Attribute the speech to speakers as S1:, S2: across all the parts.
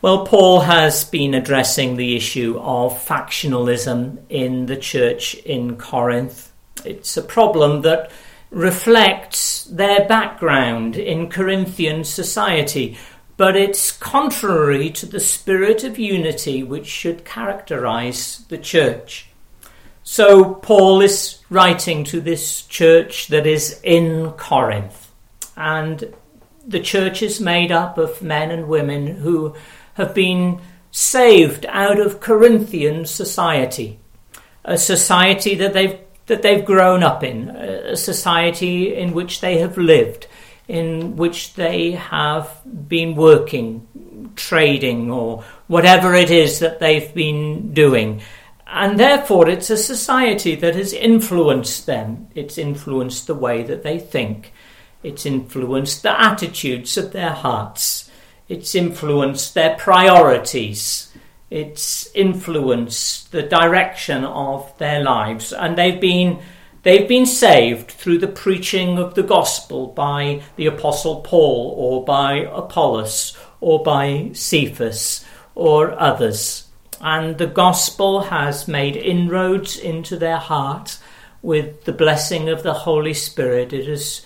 S1: Well, Paul has been addressing the issue of factionalism in the church in Corinth. It's a problem that reflects their background in Corinthian society, but it's contrary to the spirit of unity which should characterize the church. So Paul is writing to this church that is in Corinth, and the church is made up of men and women who have been saved out of Corinthian society, a society that they've grown up in, a society in which they have lived, in which they have been working, trading, or whatever it is that they've been doing. And therefore it's a society that has influenced them. It's influenced the way that they think. It's influenced the attitudes of their hearts. It's influenced their priorities. It's influenced the direction of their lives. And they've been saved through the preaching of the gospel by the Apostle Paul, or by Apollos, or by Cephas, or others. And the gospel has made inroads into their heart with the blessing of the Holy Spirit. It has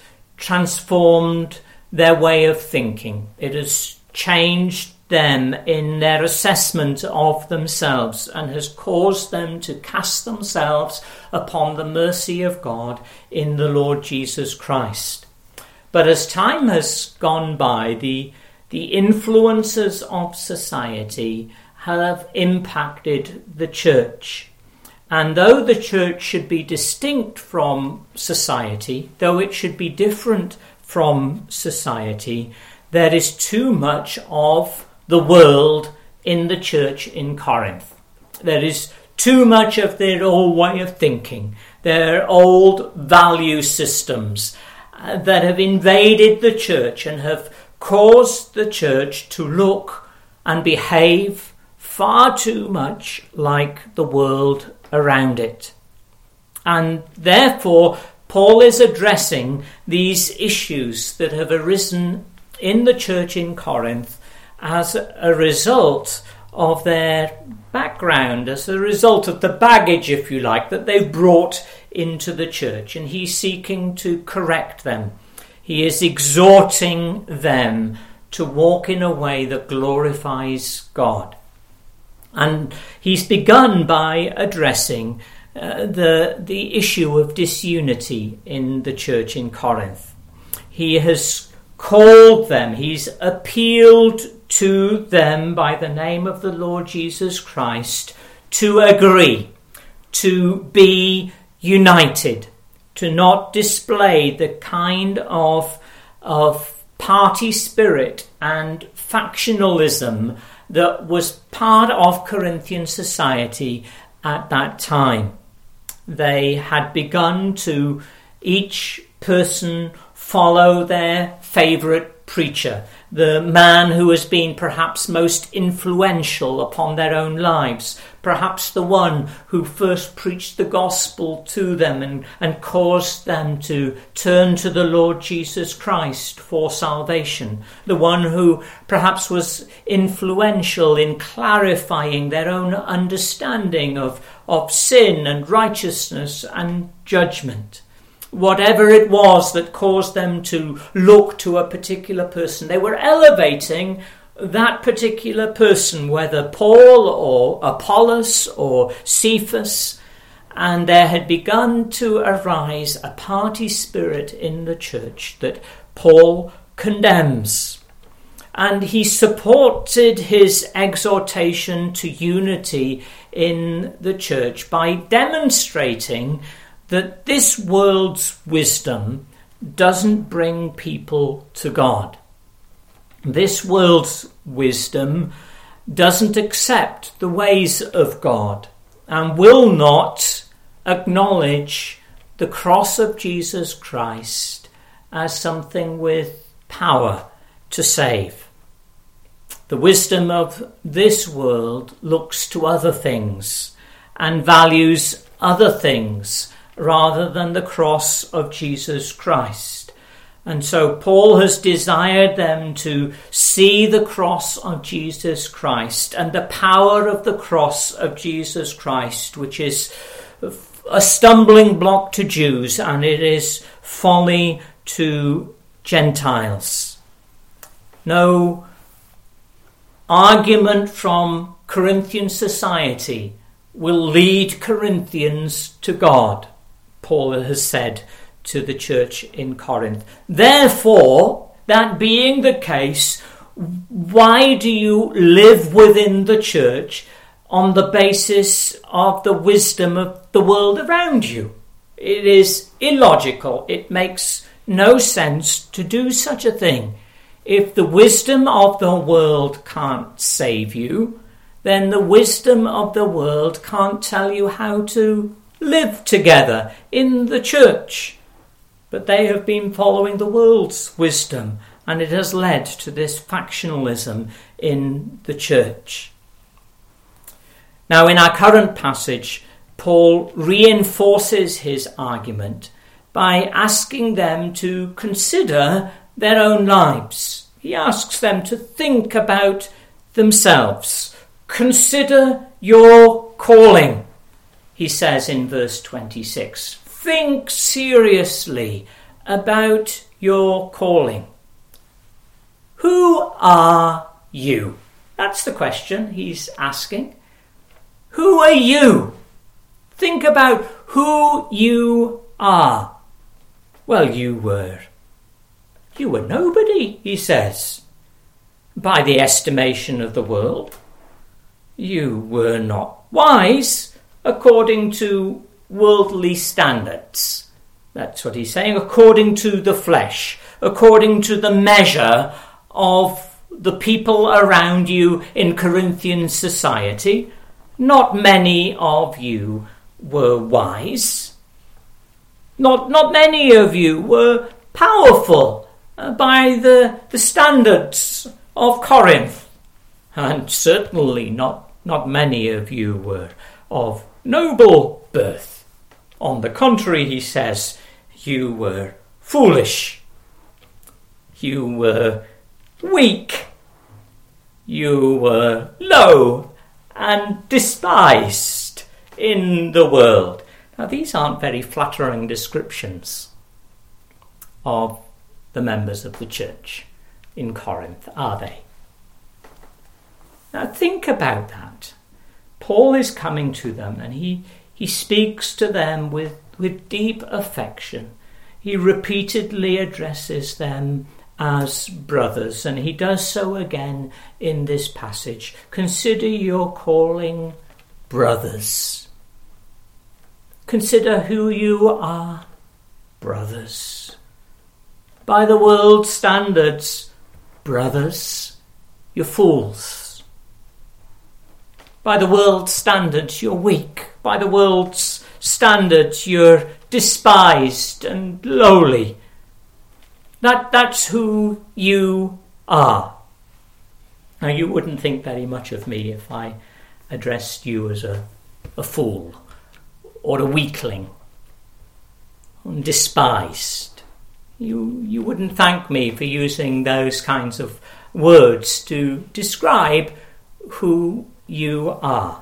S1: transformed their way of thinking. It has changed them in their assessment of themselves and has caused them to cast themselves upon the mercy of God in the Lord Jesus Christ. But as time has gone by, the influences of society have impacted the church. And though the church should be distinct from society, though it should be different from society, there is too much of the world in the church in Corinth. There is too much of their old way of thinking, their old value systems that have invaded the church and have caused the church to look and behave far too much like the world around it. And therefore, Paul is addressing these issues that have arisen in the church in Corinth as a result of their background, as a result of the baggage, if you like, that they've brought into the church. And he's seeking to correct them. He is exhorting them to walk in a way that glorifies God. And he's begun by addressing the issue of disunity in the church in Corinth. He has called them, he's appealed to them by the name of the Lord Jesus Christ to agree, to be united, to not display the kind of party spirit and factionalism that was part of Corinthian society at that time. They had begun to each person follow their favourite preacher, the man who has been perhaps most influential upon their own lives, perhaps the one who first preached the gospel to them and caused them to turn to the Lord Jesus Christ for salvation, the one who perhaps was influential in clarifying their own understanding of sin and righteousness and judgment. Whatever it was that caused them to look to a particular person, they were elevating that particular person, whether Paul or Apollos or Cephas, and there had begun to arise a party spirit in the church that Paul condemns. And he supported his exhortation to unity in the church by demonstrating that this world's wisdom doesn't bring people to God. This world's wisdom doesn't accept the ways of God and will not acknowledge the cross of Jesus Christ as something with power to save. The wisdom of this world looks to other things and values other things rather than the cross of Jesus Christ. And so Paul has desired them to see the cross of Jesus Christ and the power of the cross of Jesus Christ, which is a stumbling block to Jews and it is folly to Gentiles. No argument from Corinthian society will lead Corinthians to God, Paul has said to the church in Corinth. Therefore, that being the case, why do you live within the church on the basis of the wisdom of the world around you? It is illogical. It makes no sense to do such a thing. If the wisdom of the world can't save you, then the wisdom of the world can't tell you how to live together in the church. But they have been following the world's wisdom, and it has led to this factionalism in the church. Now, in our current passage, Paul reinforces his argument by asking them to consider their own lives. He asks them to think about themselves. Consider your calling, he says in verse 26. Think seriously about your calling. Who are you? That's the question he's asking. Who are you? Think about who you are. Well, you were nobody, he says. By the estimation of the world, you were not wise according to worldly standards. That's what he's saying, according to the flesh, according to the measure of the people around you in Corinthian society. Not many of you were wise. Not many of you were powerful by the standards of Corinth. And certainly not many of you were of noble birth. On the contrary, he says, you were foolish. You were weak. You were low and despised in the world. Now, these aren't very flattering descriptions of the members of the church in Corinth, are they? Now, think about that. Paul is coming to them and he speaks to them with deep affection. He repeatedly addresses them as brothers, and he does so again in this passage. Consider your calling, brothers. Consider who you are, brothers. By the world's standards, brothers, you're fools. By the world's standards, you're weak. By the world's standards, you're despised and lowly. That's who you are. Now, you wouldn't think very much of me if I addressed you as a fool or a weakling, and despised. You wouldn't thank me for using those kinds of words to describe who you are.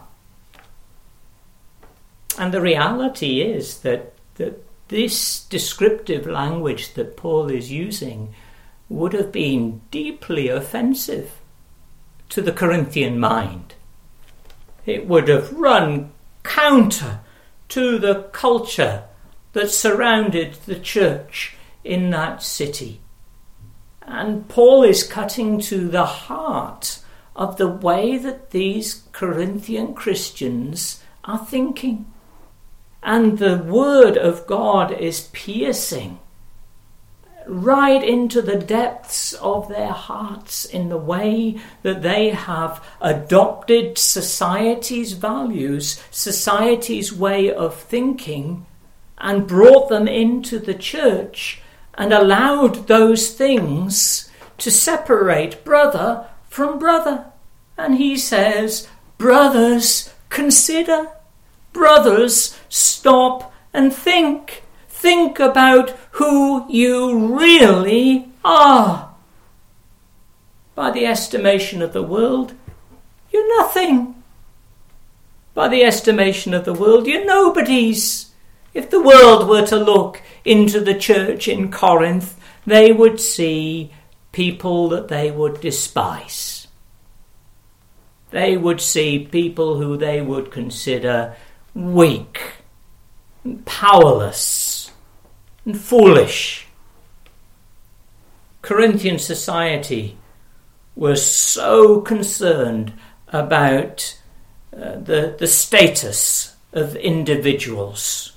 S1: And the reality is that this descriptive language that Paul is using would have been deeply offensive to the Corinthian mind. It would have run counter to the culture that surrounded the church in that city. And Paul is cutting to the heart of the way that these Corinthian Christians are thinking. And the word of God is piercing right into the depths of their hearts in the way that they have adopted society's values, society's way of thinking, and brought them into the church and allowed those things to separate brother from brother. And he says, brothers, consider. Brothers, stop and think. think about who you really are. By the estimation of the world, you're nothing. By the estimation of the world, you're nobodies. If the world were to look into the church in Corinth, they would see people that they would despise. They would see people who they would consider weak, and powerless, and foolish. Corinthian society was so concerned about the status of individuals.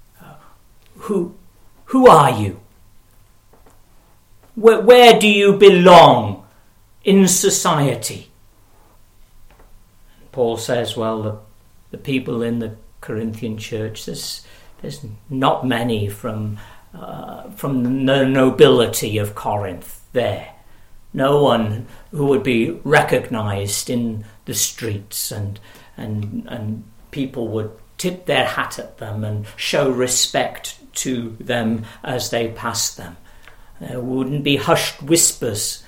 S1: Who are you? Where do you belong in society? Paul says, well, the people in the Corinthian church, there's not many from the nobility of Corinth there. No one who would be recognised in the streets, and people would tip their hat at them and show respect to them as they passed them. There wouldn't be hushed whispers.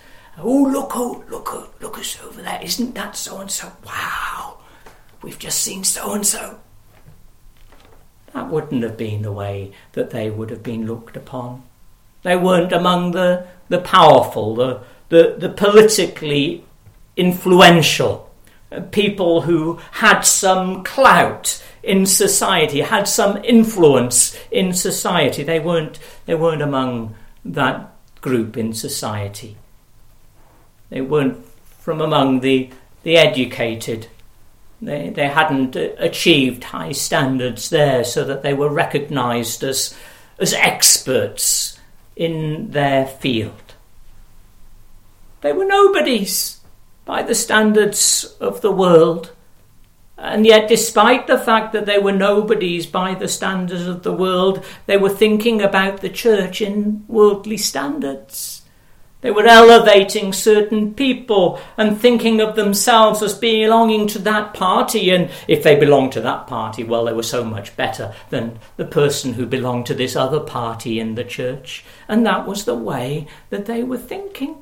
S1: Look us over there. Isn't that so-and-so? Wow, we've just seen so-and-so. That wouldn't have been the way that they would have been looked upon. They weren't among the powerful, the politically influential, people who had some clout in society, had some influence in society. They weren't among that group in society. They weren't from among the educated. They hadn't achieved high standards there so that they were recognised as experts in their field. They were nobodies by the standards of the world. And yet, despite the fact that they were nobodies by the standards of the world, they were thinking about the church in worldly standards. They were elevating certain people and thinking of themselves as belonging to that party. And if they belonged to that party, well, they were so much better than the person who belonged to this other party in the church. And that was the way that they were thinking.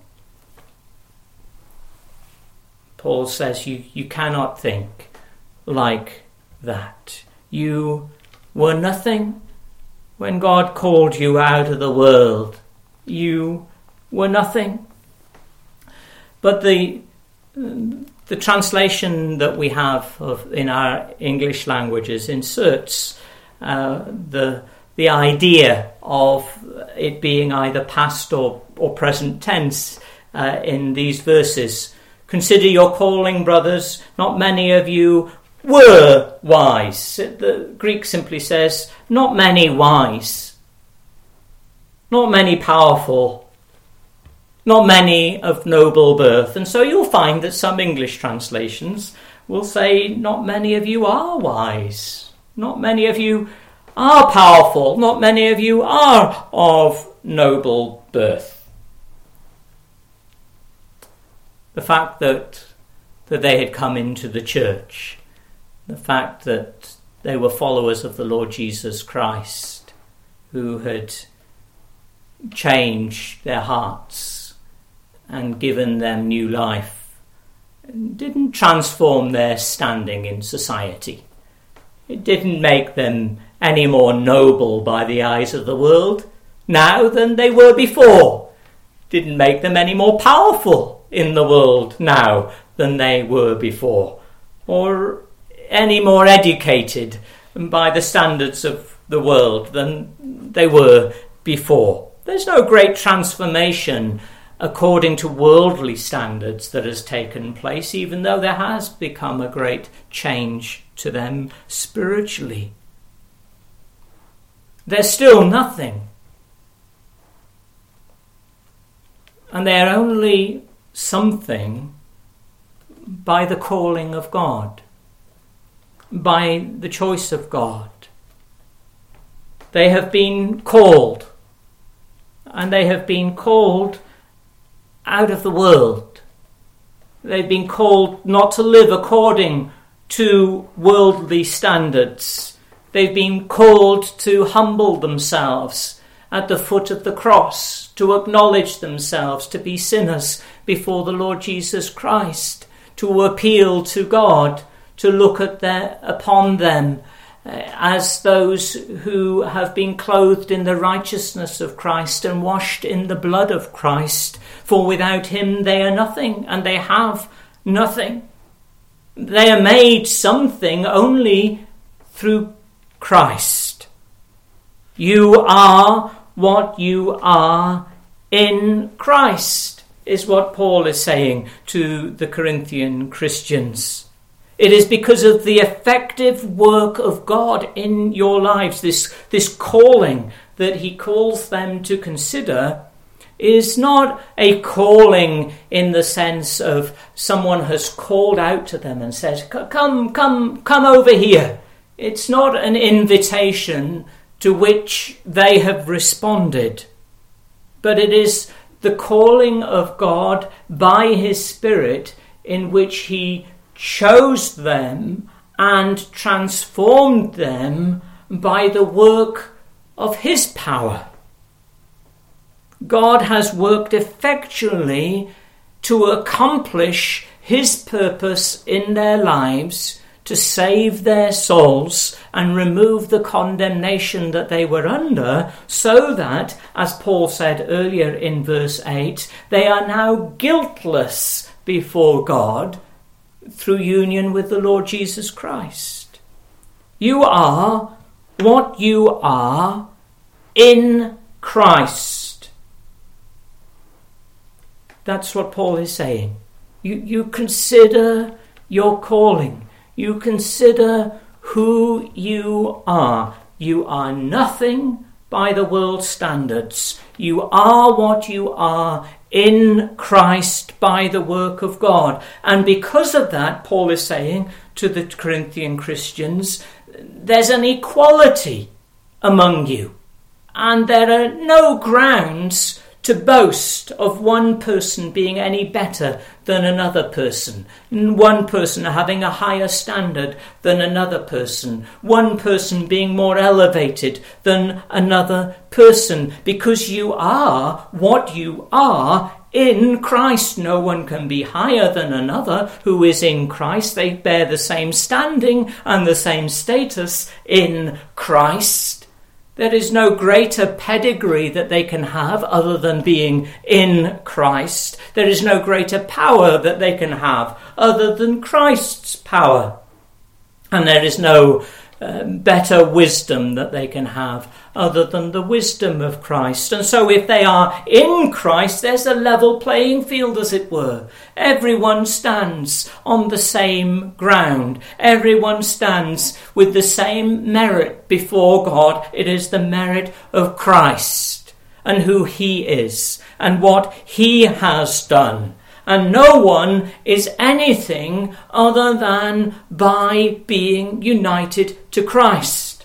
S1: Paul says you cannot think like that. You were nothing when God called you out of the world. You were nothing. But the translation that we have in our English languages inserts the idea of it being either past or present tense in these verses. Consider your calling, brothers. Not many of you were wise. The Greek simply says, not many wise, not many powerful, not many of noble birth. And so you'll find that some English translations will say, not many of you are wise, not many of you are powerful, not many of you are of noble birth. The fact that they had come into the church, the fact that they were followers of the Lord Jesus Christ, who had changed their hearts and given them new life, didn't transform their standing in society. It didn't make them any more noble by the eyes of the world now than they were before. Didn't make them any more powerful in the world now than they were before, or any more educated by the standards of the world than they were before. There's no great transformation according to worldly standards that has taken place, even though there has become a great change to them spiritually. There's still nothing. And they're only something by the calling of God, by the choice of God. They have been called, and they have been called out of the world. They've been called not to live according to worldly standards. They've been called to humble themselves at the foot of the cross, to acknowledge themselves to be sinners before the Lord Jesus Christ, to appeal to God, to look upon them as those who have been clothed in the righteousness of Christ and washed in the blood of Christ. For without him they are nothing, and they have nothing. They are made something only through Christ. You are what you are in Christ, is what Paul is saying to the Corinthian Christians. It is because of the effective work of God in your lives, this calling that he calls them to consider is not a calling in the sense of someone has called out to them and said, come over here. It's not an invitation to which they have responded, but it is the calling of God by his Spirit in which he chose them and transformed them by the work of his power. God has worked effectually to accomplish his purpose in their lives, to save their souls and remove the condemnation that they were under, so that, as Paul said earlier in verse 8, they are now guiltless before God through union with the Lord Jesus Christ. You are what you are in Christ. That's what Paul is saying. You consider your calling. You consider who you are. You are nothing by the world's standards. You are what you are in Christ by the work of God. And because of that, Paul is saying to the Corinthian Christians, there's an equality among you. And there are no grounds to boast of one person being any better than another person, one person having a higher standard than another person, one person being more elevated than another person, because you are what you are in Christ. No one can be higher than another who is in Christ. They bear the same standing and the same status in Christ. There is no greater pedigree that they can have other than being in Christ. There is no greater power that they can have other than Christ's power. And there is no better wisdom that they can have other than the wisdom of Christ. And so if they are in Christ, there's a level playing field, as it were. Everyone stands on the same ground. Everyone stands with the same merit before God. It is the merit of Christ and who he is and what he has done. And no one is anything other than by being united to Christ.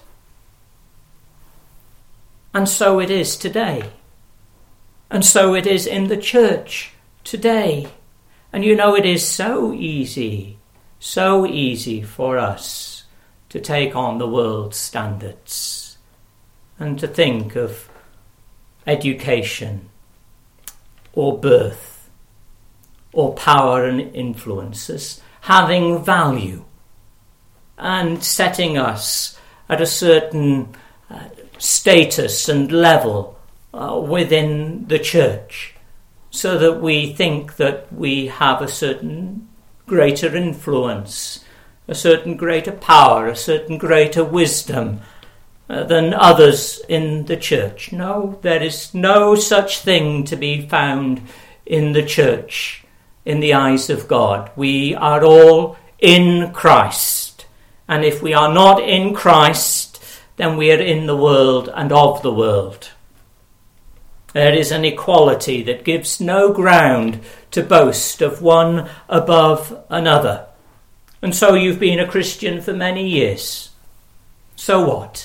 S1: And so it is today. And so it is in the church today. And you know, it is so easy for us to take on the world's standards and to think of education or birth or power and influences having value and setting us at a certain status and level within the church, so that we think that we have a certain greater influence, a certain greater power, a certain greater wisdom than others in the church. No, there is no such thing to be found in the church. In the eyes of God, we are all in Christ. And if we are not in Christ, then we are in the world and of the world. There is an equality that gives no ground to boast of one above another. And so you've been a Christian for many years. So what?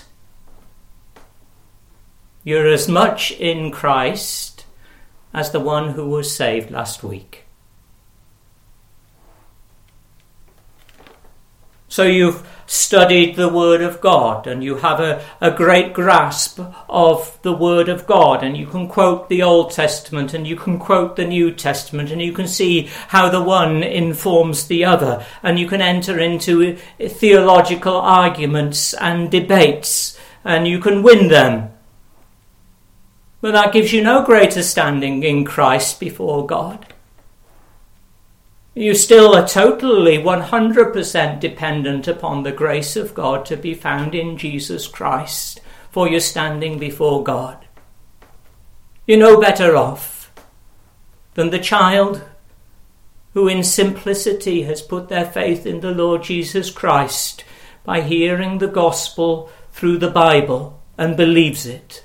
S1: You're as much in Christ as the one who was saved last week. So you've studied the Word of God, and you have a great grasp of the Word of God, and you can quote the Old Testament and you can quote the New Testament, and you can see how the one informs the other, and you can enter into theological arguments and debates, and you can win them. But that gives you no greater standing in Christ before God. You still are totally 100% dependent upon the grace of God to be found in Jesus Christ for your standing before God. You're no better off than the child who in simplicity has put their faith in the Lord Jesus Christ by hearing the gospel through the Bible and believes it.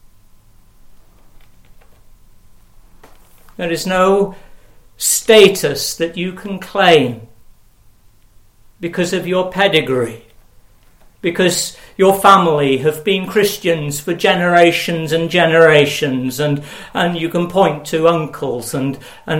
S1: There is no status that you can claim because of your pedigree, because your family have been Christians for generations and generations, and you can point to uncles and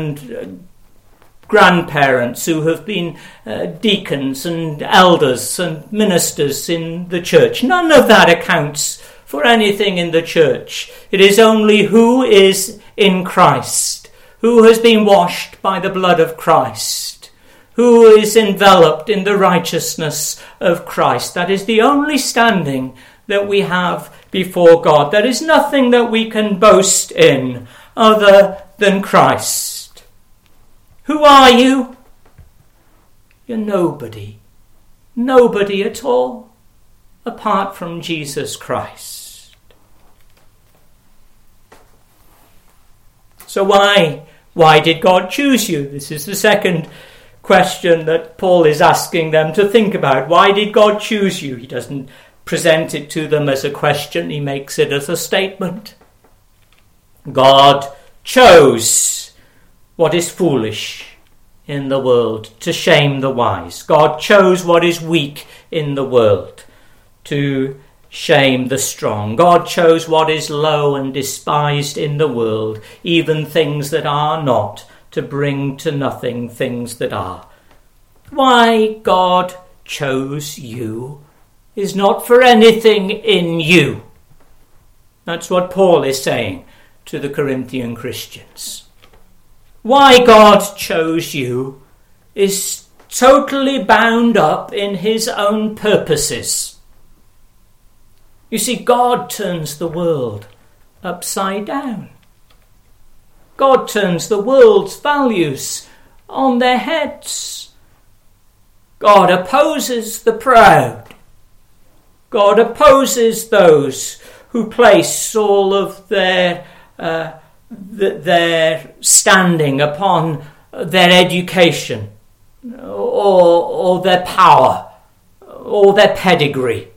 S1: grandparents who have been deacons and elders and ministers in the church. None of that accounts for anything in the church. It is only who is in Christ, who has been washed by the blood of Christ, who is enveloped in the righteousness of Christ. That is the only standing that we have before God. There is nothing that we can boast in other than Christ. Who are you? You're nobody. Nobody at all, apart from Jesus Christ. So why did God choose you? This is the second question that Paul is asking them to think about. Why did God choose you? He doesn't present it to them as a question. He makes it as a statement. God chose what is foolish in the world to shame the wise. God chose what is weak in the world to shame the strong. God chose what is low and despised in the world, even things that are not, to bring to nothing things that are. Why God chose you is not for anything in you. That's what Paul is saying to the Corinthian Christians. Why God chose you is totally bound up in his own purposes. You see, God turns the world upside down. God turns the world's values on their heads. God opposes the proud. God opposes those who place all of their standing upon their education or their power or their pedigree.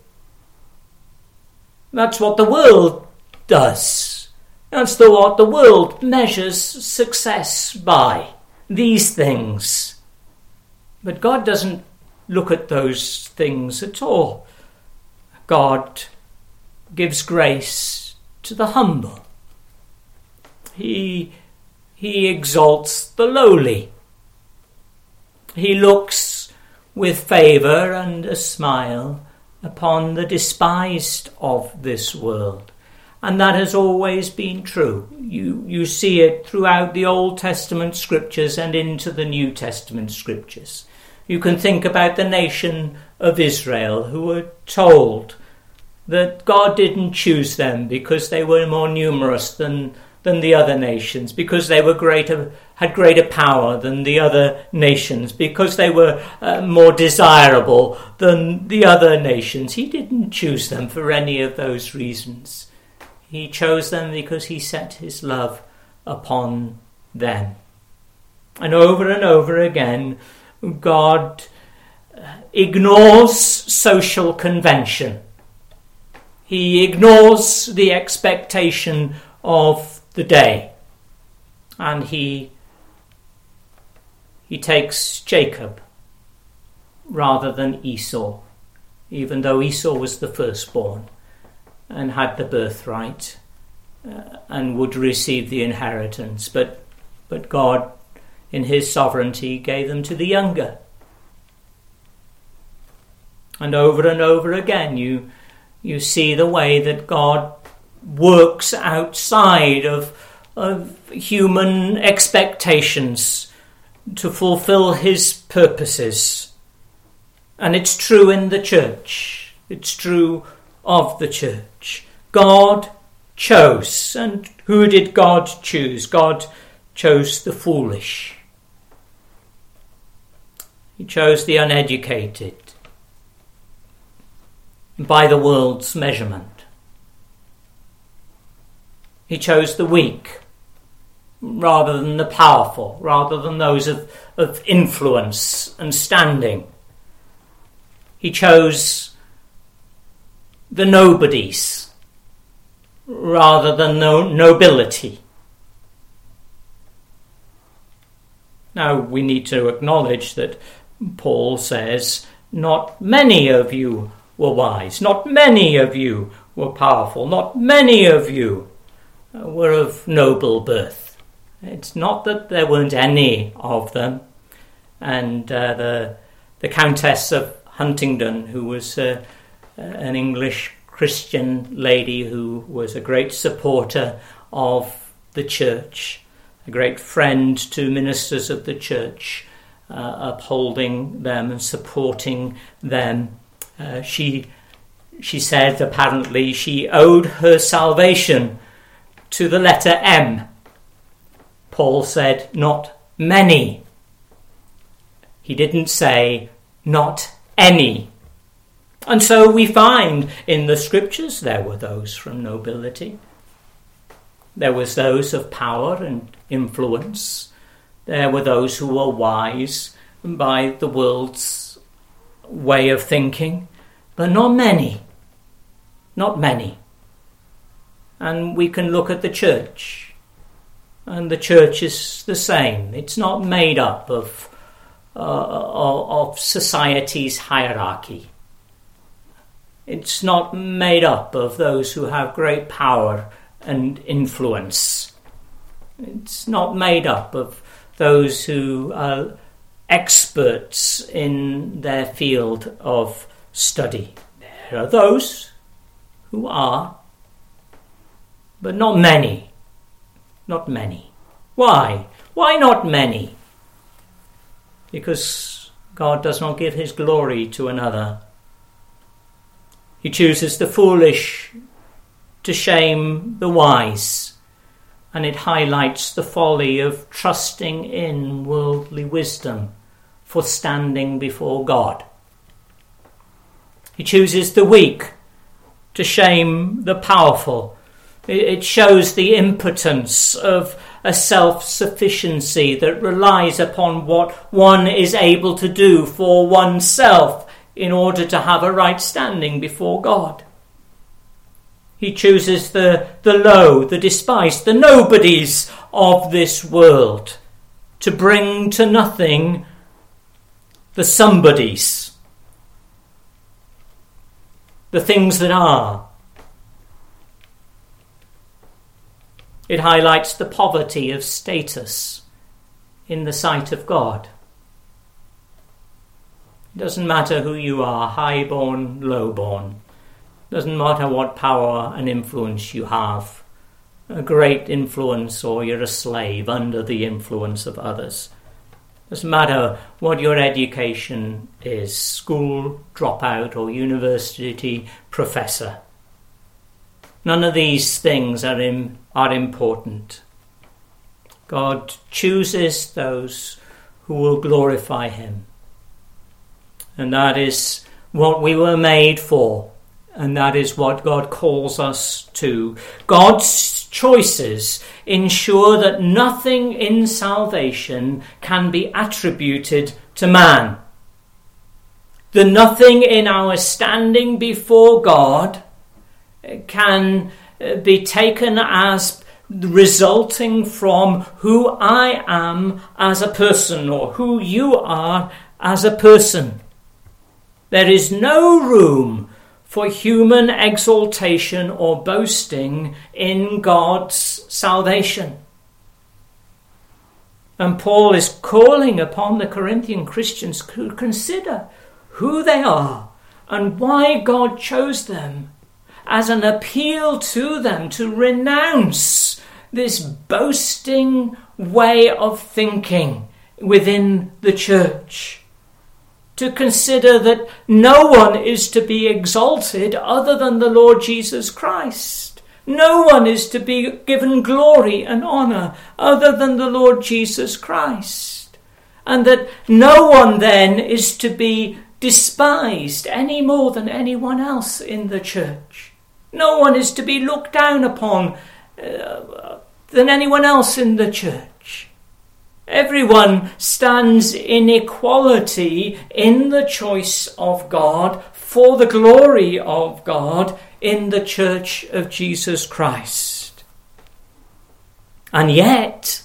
S1: That's what the world does. That's what the world measures success by, these things. But God doesn't look at those things at all. God gives grace to the humble. He exalts the lowly. He looks with favour and a smile upon the despised of this world. And that has always been true. You see it throughout the Old Testament scriptures and into the New Testament scriptures. You can think about the nation of Israel, who were told that God didn't choose them because they were more numerous than the other nations, because they were had greater power than the other nations, because they were more desirable than the other nations. He didn't choose them for any of those reasons. He chose them because he set his love upon them. And over again, God ignores social convention. He ignores the expectation of the day, and he takes Jacob rather than Esau, even though Esau was the firstborn and had the birthright and would receive the inheritance, but God in his sovereignty gave them to the younger. And over again you see the way that God works outside of human expectations to fulfill his purposes. And it's true in the church. It's true of the church. God chose. And who did God choose? God chose the foolish. He chose the uneducated by the world's measurement. He chose the weak rather than the powerful, rather than those of influence and standing. He chose the nobodies rather than nobility. Now we need to acknowledge that Paul says, not many of you were wise, not many of you were powerful, not many of you were of noble birth. It's not that there weren't any of them. And the Countess of Huntingdon, who was an English Christian lady who was a great supporter of the church, a great friend to ministers of the church, upholding them and supporting them. She said apparently she owed her salvation to the letter M. Paul said, not many. He didn't say, not any. And so we find in the scriptures there were those from nobility. There was those of power and influence. There were those who were wise by the world's way of thinking, but not many. Not many. And we can look at the church, and the church is the same. It's not made up of society's hierarchy. It's not made up of those who have great power and influence. It's not made up of those who are experts in their field of study. There are those who are, but not many. Not many. Why? Why not many? Because God does not give his glory to another. He chooses the foolish to shame the wise, and it highlights the folly of trusting in worldly wisdom for standing before God. He chooses the weak to shame the powerful. It shows the impotence of a self-sufficiency that relies upon what one is able to do for oneself in order to have a right standing before God. He chooses the low, the despised, the nobodies of this world to bring to nothing the somebodies, the things that are. It highlights the poverty of status in the sight of God. It doesn't matter who you are, high-born, low-born. It doesn't matter what power and influence you have. A great influence, or you're a slave under the influence of others. It doesn't matter what your education is, school dropout or university professor. None of these things are important. God chooses those who will glorify him. And that is what we were made for. And that is what God calls us to. God's choices ensure that nothing in salvation can be attributed to man. The nothing in our standing before God can be taken as resulting from who I am as a person or who you are as a person. There is no room for human exaltation or boasting in God's salvation. And Paul is calling upon the Corinthian Christians to consider who they are and why God chose them as an appeal to them to renounce this boasting way of thinking within the church, to consider that no one is to be exalted other than the Lord Jesus Christ. No one is to be given glory and honour other than the Lord Jesus Christ. And that no one then is to be despised any more than anyone else in the church. No one is to be looked down upon than anyone else in the church. Everyone stands in equality in the choice of God for the glory of God in the church of Jesus Christ. And yet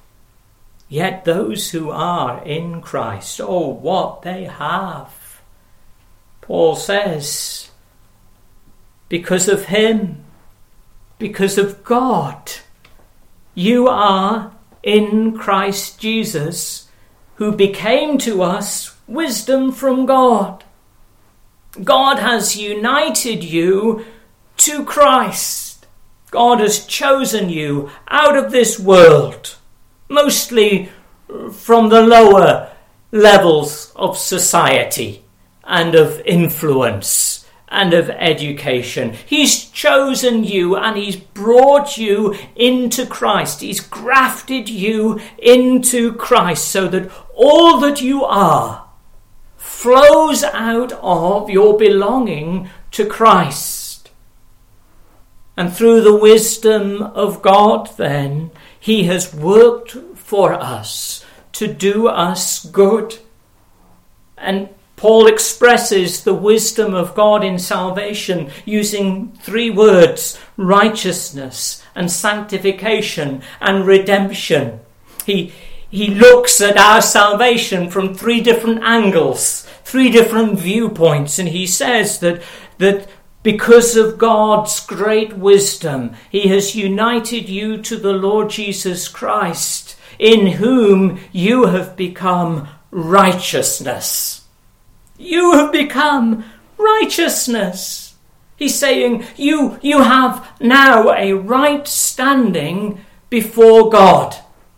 S1: those who are in Christ, oh, what they have. Paul says, because of him, because of God, you are in Christ Jesus, who became to us wisdom from God. God has united you to Christ. God has chosen you out of this world, mostly from the lower levels of society and of influence and of education. He's chosen you and he's brought you into Christ. He's grafted you into Christ so that all that you are flows out of your belonging to Christ. And through the wisdom of God, then, he has worked for us to do us good. And Paul expresses the wisdom of God in salvation using 3 words: righteousness and sanctification and redemption. He looks at our salvation from 3 different angles, 3 different viewpoints, and he says that because of God's great wisdom, he has united you to the Lord Jesus Christ, in whom you have become righteousness. You have become righteousness. He's saying you have now a right standing before God.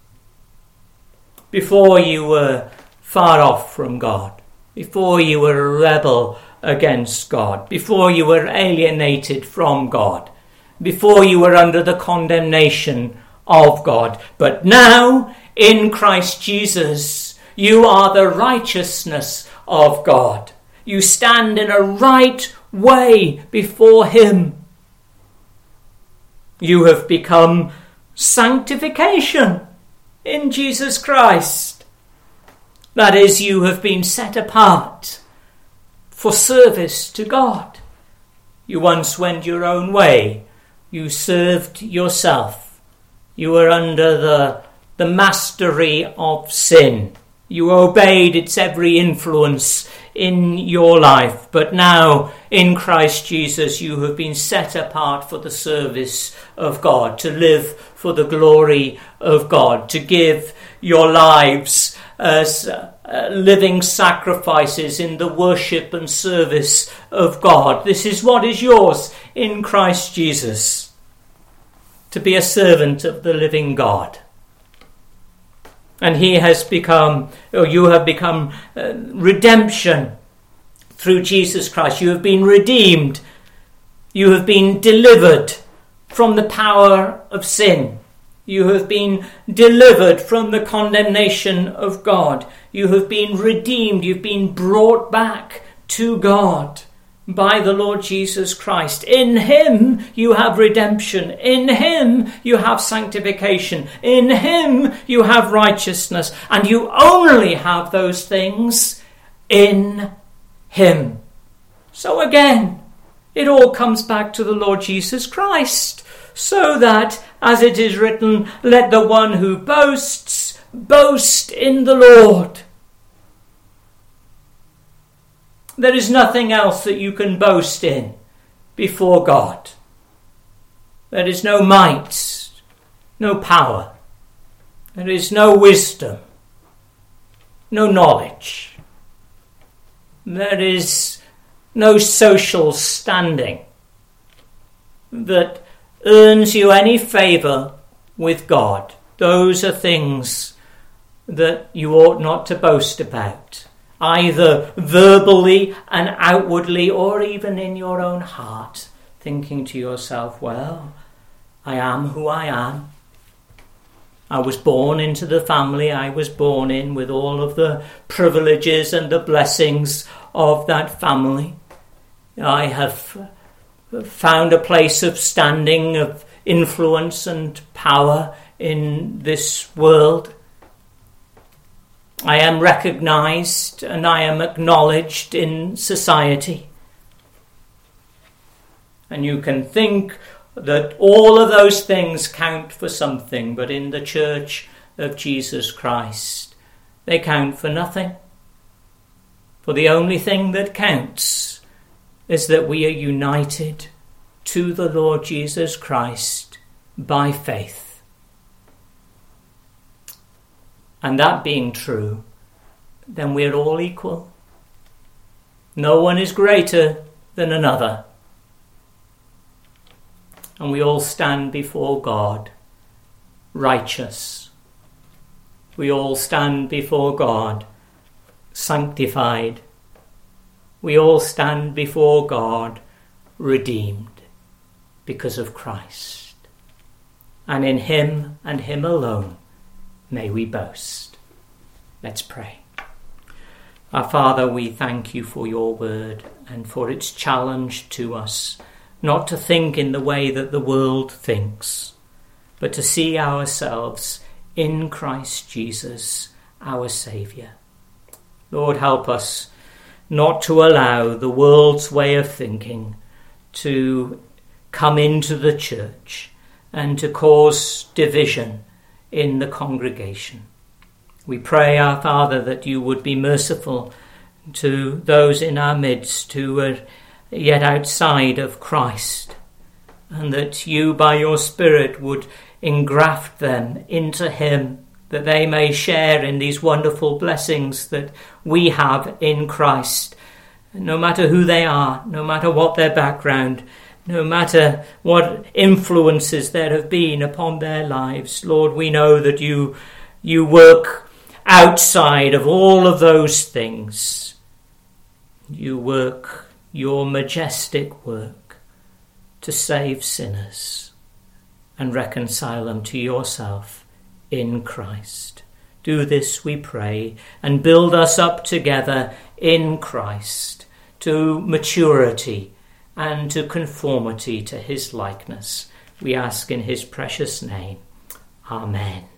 S1: Before you were far off from God, before you were a rebel against God, before you were alienated from God, before you were under the condemnation of God. But now, in Christ Jesus, you are the righteousness of God. You stand in a right way before him. You have become sanctification in Jesus Christ. That is, you have been set apart for service to God. You once went your own way. You served yourself. You were under the mastery of sin. You obeyed its every influence in your life. But now, in Christ Jesus, you have been set apart for the service of God, to live for the glory of God, to give your lives as living sacrifices in the worship and service of God. This is what is yours in Christ Jesus, to be a servant of the living God. And you have become redemption through Jesus Christ. You have been redeemed. You have been delivered from the power of sin. You have been delivered from the condemnation of God. You have been redeemed. You've been brought back to God by the Lord Jesus Christ. In him you have redemption. In him you have sanctification. In him you have righteousness. And you only have those things in him. So again, it all comes back to the Lord Jesus Christ. So that, as it is written, let the one who boasts, boast in the Lord. There is nothing else that you can boast in before God. There is no might, no power. There is no wisdom, no knowledge. There is no social standing that earns you any favour with God. Those are things that you ought not to boast about, either verbally and outwardly, or even in your own heart, thinking to yourself, well, I am who I am. I was born into the family I was born in, with all of the privileges and the blessings of that family. I have found a place of standing, of influence and power in this world. I am recognised and I am acknowledged in society. And you can think that all of those things count for something, but in the Church of Jesus Christ, they count for nothing. For the only thing that counts is that we are united to the Lord Jesus Christ by faith. And that being true, then we're all equal. No one is greater than another. And we all stand before God righteous. We all stand before God sanctified. We all stand before God redeemed because of Christ. And in him and him alone may we boast. Let's pray. Our Father, we thank you for your word and for its challenge to us, not to think in the way that the world thinks, but to see ourselves in Christ Jesus, our Saviour. Lord, help us not to allow the world's way of thinking to come into the church and to cause division in the congregation. We pray, our Father, that you would be merciful to those in our midst who are yet outside of Christ, and that you by your Spirit would engraft them into him, that they may share in these wonderful blessings that we have in Christ, no matter who they are, no matter what their background, no matter what influences there have been upon their lives. Lord, we know that you work outside of all of those things. You work your majestic work to save sinners and reconcile them to yourself in Christ. Do this, we pray, and build us up together in Christ to maturity and to conformity to his likeness. We ask in his precious name. Amen.